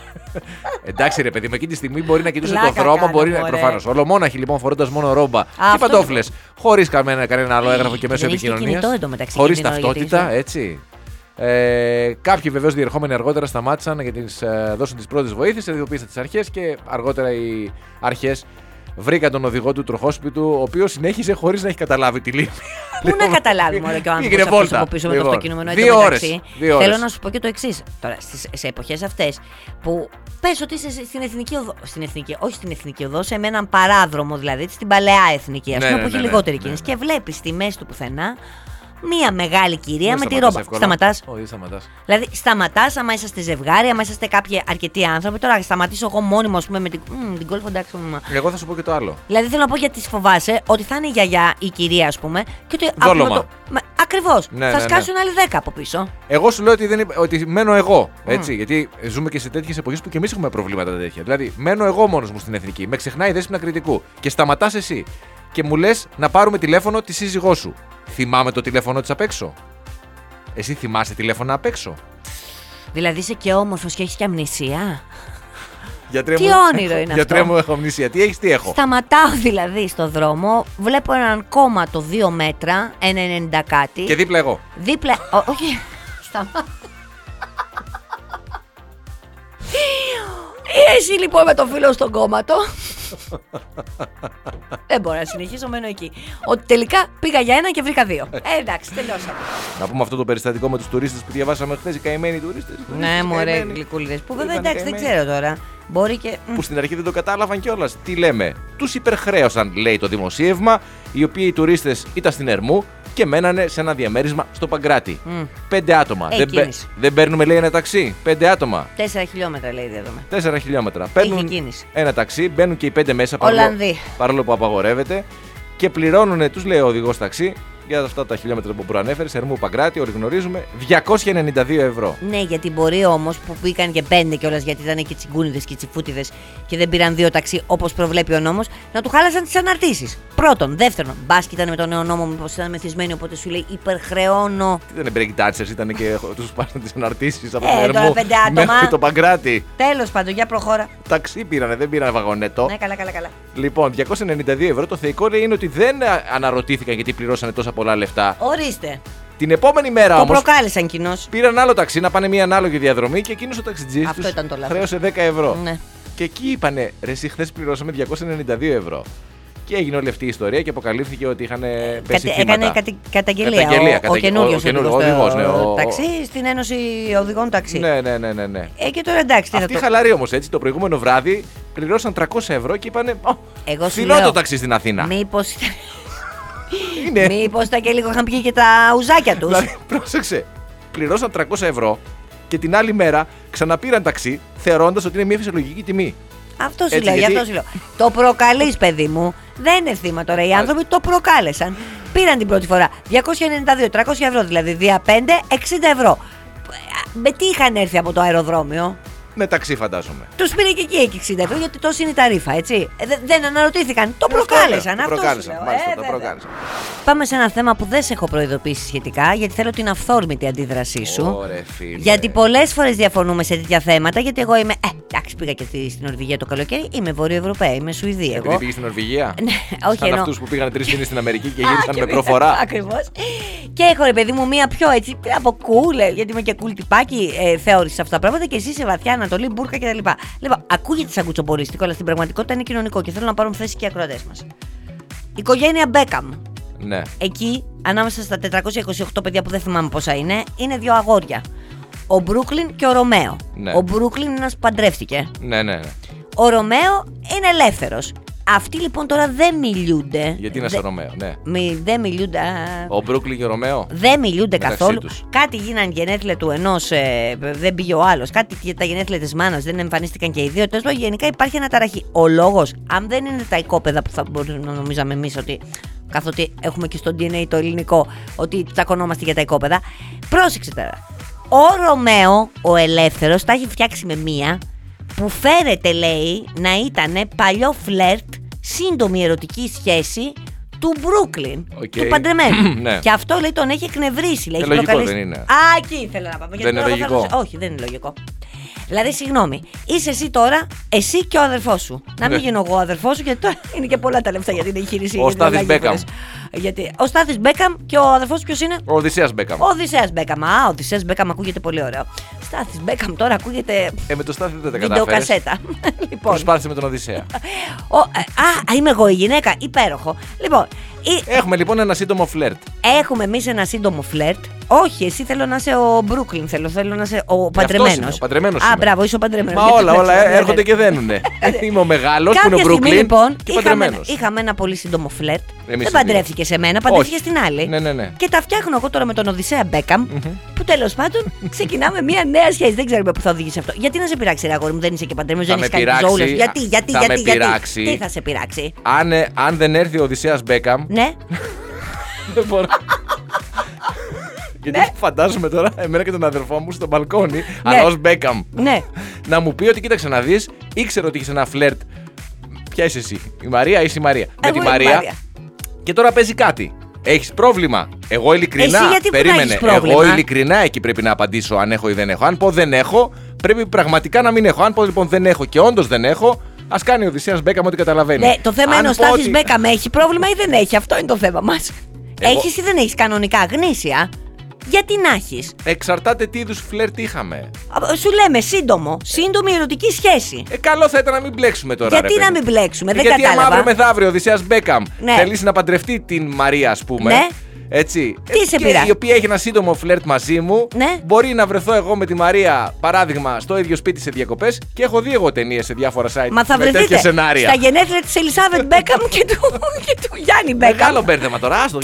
Εντάξει ρε παιδί, με εκείνη τη στιγμή μπορεί να κοιτούσε το δρόμο, μπορεί να. Προφανώς. Ολομόναχοι λοιπόν φορώντας μόνο ρόμπα Α, και παντόφλες. Χωρίς κανένα, κανένα άλλο έγγραφο και μέσω επικοινωνίας. Χωρίς ταυτότητα, έτσι. Ε, κάποιοι βεβαίως διερχόμενοι αργότερα σταμάτησαν για να ε, δώσουν τις πρώτες βοήθειες, ειδοποίησαν τις αρχές και αργότερα οι αρχές βρήκαν τον οδηγό του τροχόσπιτου, ο οποίος συνέχιζε χωρίς να έχει καταλάβει τη λύπη. Πού να καταλάβει μόνο και ο άνθρωπος από πίσω με το αυτοκίνητο. Δύο ώρες. Θέλω να σου πω και το εξής. Τώρα, στις, σε εποχές αυτές που πες ότι είσαι στην Εθνική Οδό, στην Εθνική, όχι στην Εθνική Οδό, σε έναν παράδρομο δηλαδή, στην παλαιά Εθνική, ας πούμε, ναι, που έχει ναι, ναι, λιγότερη ναι, κίνηση ναι, ναι. Και βλέπεις στη μέση του πουθενά μία μεγάλη κυρία με τη ρόμπα. Σταματάς. Όχι, σταματάς. Δηλαδή, σταματάς άμα είσαστε ζευγάρι, άμα είσαστε κάποιοι αρκετοί άνθρωποι. Τώρα, σταματήσω εγώ μόνιμο, ας πούμε, με την, mm, την κόλφο, εντάξει. Εγώ θα σου πω και το άλλο. Δηλαδή, θέλω να πω γιατί φοβάσαι ότι θα είναι η γιαγιά, η κυρία, ας πούμε, και ότι. Δόλωμα. Ακριβώς. Ναι, θα ναι, σκάσουν ναι. άλλοι δέκα από πίσω. Εγώ σου λέω ότι, δεν, ότι μένω εγώ. Έτσι, mm. Γιατί ζούμε και σε τέτοιες εποχές που και εμείς έχουμε προβλήματα τέτοια. Δηλαδή, μένω εγώ μόνος μου στην Εθνική. Με ξεχνάει η δέσποινα κριτικού. Και σταματάς εσύ. Και μου λες να πάρουμε τηλέφωνο τη σύζυγό σου. Θυμάμαι το τηλέφωνο της απ' έξω. Εσύ θυμάσαι τηλέφωνα απ' έξω. Δηλαδή είσαι και όμορφος και έχεις και αμνησία. Γιατρέ τι μου, όνειρο είναι γιατρέ αυτό. μου, έχω αμνησία. Τι έχεις, τι έχω. Σταματάω δηλαδή στο δρόμο, βλέπω έναν κόμματο δύο μέτρα, ένα ενενήντα κάτι. Και δίπλα εγώ. Δίπλα. Ό, όχι. Σταμάτα. Εσύ λοιπόν με το φίλο στον κόμματο. Δεν μπορώ να συνεχίσω, μένω εκεί. Ότι τελικά πήγα για ένα και βρήκα δύο. Ε, εντάξει, τελειώσαμε. Να πούμε αυτό το περιστατικό με τους τουρίστες που διαβάσαμε χθες, οι καημένοι τουρίστες. Ναι, μωρέ, γλυκούλιδες. Που βέβαια εντάξει, δεν ξέρω τώρα. Μπορεί και. Που στην αρχή δεν το κατάλαβαν κιόλας. Τι λέμε. Τους υπερχρέωσαν, λέει το δημοσίευμα, οι οποίοι οι τουρίστες ήταν στην Ερμού και μένανε σε ένα διαμέρισμα στο Παγκράτη. Mm. Πέντε άτομα. Hey, δεν, πε... δεν παίρνουμε, λέει, ένα ταξί. Πέντε άτομα. Τέσσερα χιλιόμετρα, λέει, διαδομε. Τέσσερα χιλιόμετρα. Παίρνουν ένα ταξί, μπαίνουν και οι πέντε μέσα παρόλο, παρόλο που απαγορεύεται και πληρώνουν, τους λέει ο οδηγός ταξί, Για αυτά τα χιλιόμετρα που προανέφερε, Ερμού Παγκράτη, όλοι γνωρίζουμε, διακόσια ενενήντα δύο ευρώ. Ναι, γιατί μπορεί όμως που πήγαν και πέντε κιόλας, γιατί ήταν και τσιγκούνιδες και τσιφούτιδες και δεν πήραν δύο ταξί όπως προβλέπει ο νόμος, να του χάλασαν τις αναρτήσεις. Πρώτον. Δεύτερον, μπας και ήταν με τον νέο νόμο, μήπως ήταν μεθυσμένοι, οπότε σου λέει υπερχρεώνω. Δεν ήταν break dancers, ήταν και τους πάσαν τις αναρτήσεις από Ε, τον τώρα Ερμού πέντε άτομα. μέχρι τον Παγκράτη. Τέλος πάντων, για προχώρα. Ταξί πήρανε, δεν πήραν βαγονέτο. Ναι, καλά, καλά, καλά. Λοιπόν, διακόσια ενενήντα δύο ευρώ. Το θεϊκό λέει είναι ότι δεν αναρωτήθηκαν γιατί πληρώσανε τόσα πολλά λεφτά. Ορίστε. Την επόμενη μέρα Το όμως προκάλεσαν κοινώς. πήραν άλλο ταξί να πάνε μια ανάλογη διαδρομή και εκείνος ο ταξιτζής Αυτό τους ήταν το λάθος. χρέωσε δέκα ευρώ. Ναι. Και εκεί είπανε, ρε, εσύ χθες πληρώσαμε διακόσια ενενήντα δύο ευρώ. Και έγινε όλη αυτή η ιστορία και αποκαλύφθηκε ότι είχαν πέσει Κατε, θύματα. έκανε κατη, καταγγελία. Καταγγελία, ο, ο καταγγε- καινούριος ο καινούριος οδηγός, οδηγός, στο ναι, ο- ταξί στην Ένωση Οδηγών Ταξί. Ναι, ναι, ναι, ναι, ναι. Ε, και τώρα εντάξει, τι θα Αυτοί το... χαλαροί όμως έτσι, το προηγούμενο βράδυ πληρώσαν τριακόσια ευρώ και είπανε, Ω, Εγώ σου φθηνό λέω, το ταξί στην Αθήνα. Μήπως, Είναι. μήπως τα και λίγο είχαν πιει και τα ουζάκια τους. Δηλαδή, πρόσεξε. Πληρώσαν τριακόσια ευρώ και την άλλη μέρα ξαναπήραν ταξί θεωρώντας ότι είναι μια φυσιολογική τιμή. Αυτό σου Έτσι, λέω, γι' γιατί- αυτό σου λέω. Το προκαλείς, παιδί μου. Δεν είναι θύμα τώρα. Οι άνθρωποι το προκάλεσαν. Πήραν την πρώτη φορά διακόσια ενενήντα δύο, τριακόσια ευρώ, δηλαδή δια πέντε, εξήντα ευρώ. Με τι είχαν έρθει από το αεροδρόμιο. Με ταξί φαντάζομαι. Του πήρε και εκεί εξήντα ευρώ, γιατί τόσο είναι η ταρήφα, έτσι. Ε, δε- δεν αναρωτήθηκαν. Το Ε, αυτό προκάλεσαν. είναι, το Αυτό σου προκάλεσαν, λέω. μάλιστα, Ε, το βέβαια. προκάλεσαν. Πάμε σε ένα θέμα που δεν σε έχω προειδοποιήσει σχετικά, γιατί θέλω την αυθόρμητη αντίδρασή σου. Ωραία, φίλε. Γιατί πολλές φορές διαφωνούμε σε τέτοια θέματα, γιατί εγώ είμαι. Ε, εντάξει, πήγα και στη- στην Νορβηγία το καλοκαίρι. Είμαι Βορειοευρωπαία, είμαι Σουηδή. Επειδή Εγώ. πήγε στην Νορβηγία. Ναι, όχι Σαν εννοώ. αυτούς που πήγαν τρεις μήνες στην Αμερική και Α, γύρισαν και με μία- προφορά. Ακριβώς. Και έχω ρε παιδί μου μία πιο έτσι από cool, γιατί είμαι και cool τυπάκι ε, θεώρηση σε αυτά τα πράγματα και εσύ είσαι βαθιά Ανατολή, μπουρκα κτλ. Λοιπόν, ακούγεται σαν κουτσομπολίστικο, αλλά στην πραγματικότητα είναι κοινωνικό και θέλω να πάρουν θέση και οι ακροατές μας. Οικογένεια Μπέκαμ. Ναι. Εκεί, ανάμεσα στα τετρακόσια είκοσι οκτώ παιδιά που δεν θυμάμαι πόσα είναι, είναι δύο αγόρια. Ο Μπρούκλιν και ο Ρωμαίο. Ναι. Ο Μπρούκλιν είναι ένας που παντρεύτηκε. Ναι, ναι, ναι. Ο Ρωμαίο είναι ελεύθερος. Αυτοί λοιπόν τώρα δεν μιλούνται. Γιατί είναι Δε- σαν Ρωμαίο, ναι. Μη, δεν μιλούνται. α, Ο Μπρούκλιν και ο Ρωμαίο. Δεν μιλούνται Μεταξύ καθόλου. τους. Κάτι γίναν γενέθλια του ενός, ε, δεν πήγε ο άλλος. Κάτι για τα γενέθλια της μάνας, δεν εμφανίστηκαν και οι δύο. Τέλος πάντων, γενικά υπάρχει αναταραχή. Ο λόγος, αν δεν είναι τα οικόπεδα που θα μπορούσαμε να νομίζαμε εμείς ότι. Καθότι έχουμε και στο ντι εν έι το ελληνικό, ότι τσακωνόμαστε για τα οικόπεδα. Πρόσεξε τώρα. Ο Ρωμαίο, ο ελεύθερος, τα έχει φτιάξει με μία που φέρεται, λέει, να ήταν παλιό φλερτ, σύντομη ερωτική σχέση του Μπρούκλιν, Οκ. του παντρεμένου. Ναι. Και αυτό, λέει, τον έχει εκνευρίσει. Λέει, Ε, έχει λογικό προκαλέσει- δεν είναι. Α, εκεί ήθελα να πάμε. γιατί Δεν είναι τώρα εγώ λογικό. θέλω να σε- Όχι, δεν είναι λογικό. Δηλαδή, συγγνώμη, είσαι εσύ τώρα, εσύ και ο αδερφός σου. Να μην Ναι. γίνω εγώ ο αδερφός σου, γιατί τώρα είναι και πολλά τα λεφτά για την εγχείρηση. Ο για την Στάθης αλλαγή Μπέκαμ. φορές. Γιατί ο Στάθης Μπέκαμ και ο αδερφός σου ποιος είναι? Ο Οδυσσέας Μπέκαμ. Ο Οδυσσέας Μπέκαμ. Α, ο Οδυσσέας Μπέκαμ ακούγεται πολύ ωραίο. Στάθης Μπέκαμ τώρα ακούγεται Ε, με το Στάθη δεν τα κατάφερες. βιντεοκασέτα. Λοιπόν. Προσπάθησε με τον Οδυσσέα. Ο, ε, α, είμαι εγώ η γυναίκα. Υπέροχο. Λοιπόν, η- Έχουμε λοιπόν ένα σύντομο φλερτ. έχουμε εμεί ένα σύντομο φλερτ. Όχι, εσύ θέλω να είσαι ο Μπρούκλιν. Θέλω, θέλω να είσαι ο παντρεμένος. είμαι, ο παντρεμένος Α, είμαι. μπράβο, είσαι ο παντρεμένος. Μα Γιατί όλα, εντάξει, όλα ναι, ναι. έρχονται και δένουνε. Είμαι ο μεγάλος που είναι ο Κάποια στιγμή Μπρούκλιν λοιπόν και είχαμε, παντρεμένος. είχαμε ένα πολύ σύντομο φλερτ. Εμείς Δεν οι δύο. παντρεύτηκε σε μένα, παντρεύτηκε Όχι. στην άλλη. Ναι, ναι, ναι. Και τα φτιάχνω εγώ τώρα με τον Οδυσσέα Μπέκαμ, που τέλος πάντων ξεκινάμε μια νέα σχέση. Δεν ξέρουμε που θα οδηγήσει αυτό. Γιατί να σε πειράξει, ρε αγόρι μου, δεν είσαι και παντρεμένος, Θα δεν με έχει κάνει τη πειράξει, ζωούλα σου. Γιατί, γιατί, θα γιατί, με γιατί. πειράξει. Τι θα σε πειράξει? Αν, ε, αν δεν έρθει ο Οδυσσέας Μπέκαμ. Ναι, Δεν μπορώ. Γιατί φαντάζομαι τώρα εμένα και τον αδερφό μου στο μπαλκόνι, αλλά ως Μπέκαμ, ναι. να μου πει ότι κοίταξε να δεις, ήξερε ότι είχε ένα φλερτ. Ποια είσαι εσύ, η Μαρία ή η Μαρία? Με Εγώ τη είμαι η Μαρία. Μαρία. Και τώρα παίζει κάτι. Έχεις πρόβλημα. Εγώ ειλικρινά. Εσύ γιατί που να περίμενε. έχεις πρόβλημα? Εγώ ειλικρινά εκεί πρέπει να απαντήσω αν έχω ή δεν έχω. Αν πω δεν έχω, πρέπει πραγματικά να μην έχω. Αν πω λοιπόν δεν έχω και όντως δεν έχω, ας κάνει ο Οδυσσέας Μπέκαμ ό,τι καταλαβαίνει. Ναι, το θέμα Αν είναι ο πω Στάθης ότι- Μπέκαμ έχει πρόβλημα ή δεν έχει. Αυτό είναι το θέμα μας. Εγώ- Έχεις ή δεν έχεις κανονικά γνήσια? Γιατί να έχεις? Εξαρτάται τι είδους φλερτ είχαμε. Α, Σου λέμε σύντομο. Σύντομη ερωτική σχέση. Ε, καλό θα ήταν να μην μπλέξουμε τώρα. Γιατί ρε, να παιδί. μην μπλέξουμε, Ε, δεν γιατί κατάλαβα. άμα αύριο μεθαύριο ο Οδυσσέας Μπέκαμ Ναι. θελήσει να παντρευτεί την Μαρία, ας πούμε. Ναι. Έτσι. Τι ε, σε και πειράζει? η οποία έχει ένα σύντομο φλερτ μαζί μου. Ναι. Μπορεί να βρεθώ εγώ με τη Μαρία, παράδειγμα, στο ίδιο σπίτι σε διακοπές και έχω δει εγώ ταινίες σε διάφορα site Μα θα με τέτοια βρεθείτε σενάρια. στα γενέθλια της Ελισάβετ Μπέκαμ και του, και του Γιάννη Μπέκαμ. Μεγάλο μπέρδεμα τώρα, άστο. Τι γιατί- μπε-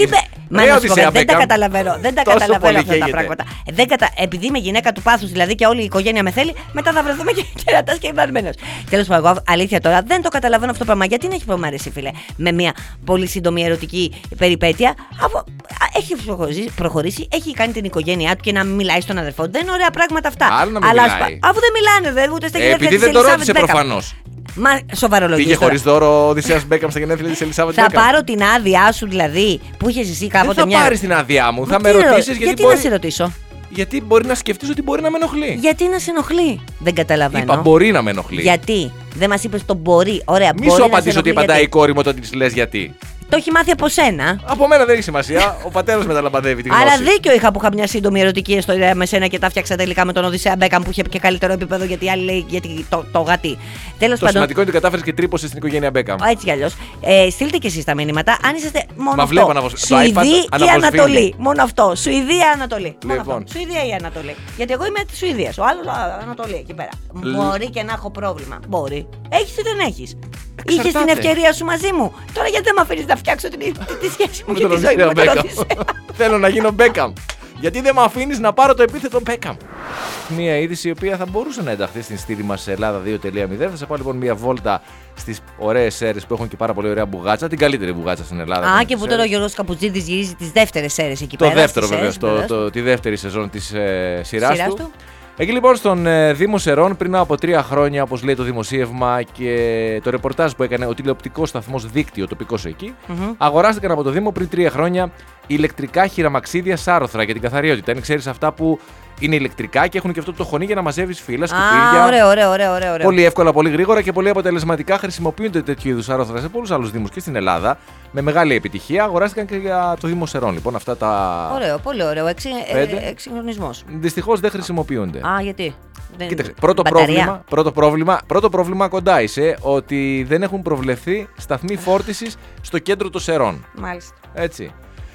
Μα να σου πω, δεν τα καταλαβαίνω. Δεν τα καταλαβαίνω αυτά τα πράγματα. Δεν κατα... Επειδή είμαι γυναίκα του πάθους, δηλαδή και όλη η οικογένεια με θέλει, μετά θα βρεθούμε και κερατάς και βαρμένος. Τέλος πάντων, εγώ αλήθεια τώρα δεν το καταλαβαίνω αυτό το πράγμα. Γιατί να έχει προμάρεσει, φίλε, με μια πολύ σύντομη ερωτική περιπέτεια, αφού έχει προχωρήσει, έχει κάνει την οικογένειά του και να μιλάει στον αδερφό του. Δεν είναι ωραία πράγματα αυτά. Άλλο να Αλλά μιλάει. αφού δεν μιλάνε, δε, ούτε στα γενέθλια. Επειδή δεν το ρώτησε προφανώς. Μα σοβαρολογείς. Πήγε χωρίς δώρο ο Οδυσσέας Μπέκαμ στα γενέθλια της Ελισάβετ Μπέκαμ. Θα πάρω την άδειά σου δηλαδή που είχες εσύ κάποτε δεν θα μια. πάρεις την άδειά μου. Μα θα με ρω... ρωτήσεις γιατί. Γιατί μπορεί... να σε ρωτήσω. Γιατί μπορεί να σκεφτείς ότι μπορεί να με ενοχλεί. Γιατί να σε ενοχλεί. Δεν καταλαβαίνω. Είπα μπορεί να με ενοχλεί. Γιατί. Δεν μας είπες το μπορεί. Ωραία, μη σου απαντήσω ότι απαντάει η κόρη μου όταν της λες γιατί. Το έχει μάθει από σένα. Από μένα δεν έχει σημασία. Ο πατέρας μεταλαμπαδεύει τη γνώση. Άρα δίκιο είχα που είχα μια σύντομη ερωτική ιστορία με σένα και τα φτιάξα τελικά με τον Οδυσσέα Μπέκαμ που είχε και καλύτερο επίπεδο γιατί η άλλη λέει γιατί το, το γατί. Τέλος το πάντων. σημαντικό είναι ότι κατάφερες και τρύπωσες στην οικογένεια Μπέκαμ. Έτσι κι αλλιώς. Ε, στείλτε και εσείς τα μήνυματα αν είσαστε μόνο Μα αυτό. βλέπω αναβοσ... Σουηδή ή Ανατολή. Μόνο αυτό. Σουηδία ή Ανατολή. Μόνο Λοιπόν. αυτό. Σουηδία ή Ανατολή. Γιατί εγώ είμαι τη Σουηδία. Ο άλλο Ανατολή εκεί πέρα. Λ... Μπορεί και να έχω πρόβλημα. Μπορεί. Έχει ή δεν έχει. Είχε την ευκαιρία σου μαζί μου. Τώρα γιατί δεν με αφήνει να φτιάξω την, τη σχέση μου και τη ζωή μου με τον Οδυσσέα. Θέλω να γίνω Μπέκαμ. Γιατί δεν με αφήνει να πάρω το επίθετο Μπέκαμ. Μια είδηση η οποία θα μπορούσε να ενταχθεί στην στήλη μας σε Ελλάδα δύο τελεία μηδέν. Θα σε πάω λοιπόν μια βόλτα στις ωραίες αίρες που έχουν και πάρα πολύ ωραία μπουγάτσα. Την καλύτερη μπουγάτσα στην Ελλάδα. Α, και που τώρα ο Γιώργος Καπουτζίδης γυρίζει τις δεύτερες αίρες εκεί το πέρα. Δεύτερο, βέβαια, το, το, τη δεύτερη σεζόν της ε, σειράς του. του. Εκεί λοιπόν στον ε, Δήμο Σερών πριν από τρία χρόνια, όπως λέει το δημοσίευμα και το ρεπορτάζ που έκανε ο τηλεοπτικός σταθμός Δίκτυο, τοπικός εκεί, mm-hmm. αγοράστηκαν από το Δήμο πριν τρία χρόνια ηλεκτρικά χειραμαξίδια σάρωθρα για την καθαριότητα. Είναι, ξέρεις, αυτά που είναι ηλεκτρικά και έχουν και αυτό το χωνί για να μαζεύεις φύλλα, σκουπίδια. Α, ωραίο, ωραίο, ωραίο, ωραίο. Πολύ εύκολα, πολύ γρήγορα και πολύ αποτελεσματικά χρησιμοποιούνται τέτοιου είδους σάρωθρα σε πολλούς άλλους δήμους και στην Ελλάδα. Με μεγάλη επιτυχία αγοράστηκαν και για το Δήμο Σερών. Λοιπόν, αυτά τα. Ωραίο, πολύ ωραίο. Εξυ... Ε, εξυγχρονισμός. Δυστυχώς δεν χρησιμοποιούνται. Α, γιατί. Δεν... Κοίταξε, πρώτο πρόβλημα, πρώτο, πρόβλημα, πρώτο πρόβλημα κοντά είσαι ότι δεν έχουν προβλεφθεί σταθμοί φόρτισης στο κέντρο των Σερών. Μάλιστα. Έτσι.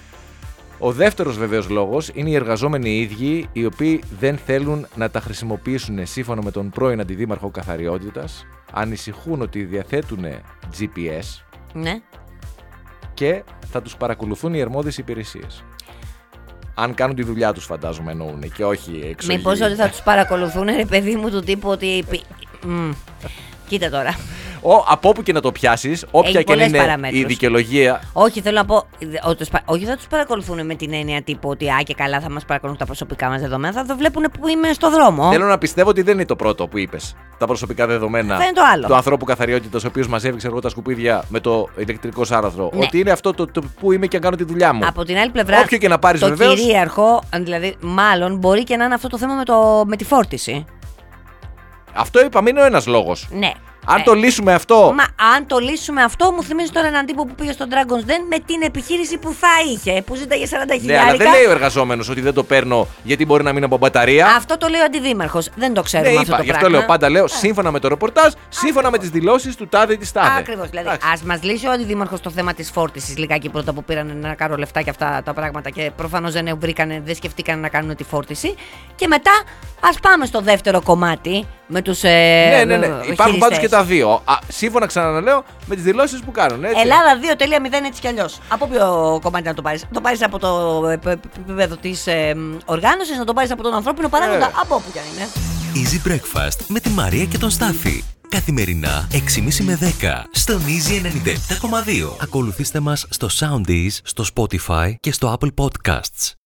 Ο δεύτερος βεβαίως λόγος είναι οι εργαζόμενοι οι ίδιοι, οι οποίοι δεν θέλουν να τα χρησιμοποιήσουν σύμφωνα με τον πρώην Αντιδήμαρχο Καθαριότητας, ανησυχούν ότι διαθέτουν τζι πι ες ναι. και θα τους παρακολουθούν οι αρμόδιες υπηρεσίες. Αν κάνουν τη δουλειά τους, φαντάζομαι εννοούν και όχι εξωγή. Μήπως ότι θα τους παρακολουθούν, ρε παιδί μου, του τύπου ότι. Mm. Κοίτα τώρα. Ο, από όπου και να το πιάσεις, όποια και είναι παραμέτρους. Η δικαιολογία. Όχι, θέλω να πω. Όχι, θα τους παρακολουθούν με την έννοια τύπου ότι α, και καλά θα μας παρακολουθούν τα προσωπικά μας δεδομένα. Θα το βλέπουν που είμαι στο δρόμο. Θέλω να πιστεύω ότι δεν είναι το πρώτο που είπες. Τα προσωπικά δεδομένα θα είναι το άλλο. του ανθρώπου καθαριότητας, ο οποίος μαζεύει ξέρω, τα σκουπίδια με το ηλεκτρικό σάρωθρο. Ναι. Ότι είναι αυτό το, το που είμαι και αν κάνω τη δουλειά μου. Από την άλλη πλευρά. Όποιο και να πάρεις το βεβαίως. Κυρίαρχο, δηλαδή, μάλλον μπορεί και να είναι αυτό το θέμα με, το, με τη φόρτιση. Αυτό είπαμε είναι ο ένας λόγος. Ναι. Αν ε, το λύσουμε αυτό. Μα αν το λύσουμε αυτό, μου θυμίζει τώρα έναν τύπο που πήγε στο Dragon's Den με την επιχείρηση που θα είχε, που ζήταγε σαράντα χιλιάδες. Ναι, αλλά δεν λέει ο εργαζόμενος ότι δεν το παίρνω γιατί μπορεί να μείνει από μπαταρία. Αυτό το λέει ο αντιδήμαρχος. Δεν το ξέρουμε ναι, αυτό είπα, το γι' αυτό πράγμα. λέω πάντα λέω σύμφωνα με το ρεπορτάζ, σύμφωνα με τις δηλώσεις του τάδε ή της τάδε. Ακριβώς. Δηλαδή, ας μας λύσει ο αντιδήμαρχος το θέμα της φόρτισης λιγάκι πρώτα που πήραν να κάνουν λεφτά και αυτά τα πράγματα και προφανώς δεν βρήκανε, δεν σκεφτήκαν να κάνουν τη φόρτιση. Και μετά ας πάμε στο δεύτερο κομμάτι με τους. Ε, ναι, ναι, ναι. Υπάρχουν πάντως και τα δύο. Α, σύμφωνα, ξαναλέω, με τις δηλώσεις που κάνουν. Έτσι. Ελλάδα δύο τελεία μηδέν έτσι κι αλλιώς. Από ποιο κομμάτι να το πάρεις? Το πάρεις από το επίπεδο της ε, οργάνωσης, να το πάρεις από τον ανθρώπινο παράγοντα, ε. από όπου κι αν είναι. Easy Breakfast με τη Μαρία και τον Στάφη. Καθημερινά έξι και μισή με δέκα στον Easy ενενήντα επτά κόμμα δύο. Ακολουθήστε μας στο Soundees, στο Spotify και στο Apple Podcasts.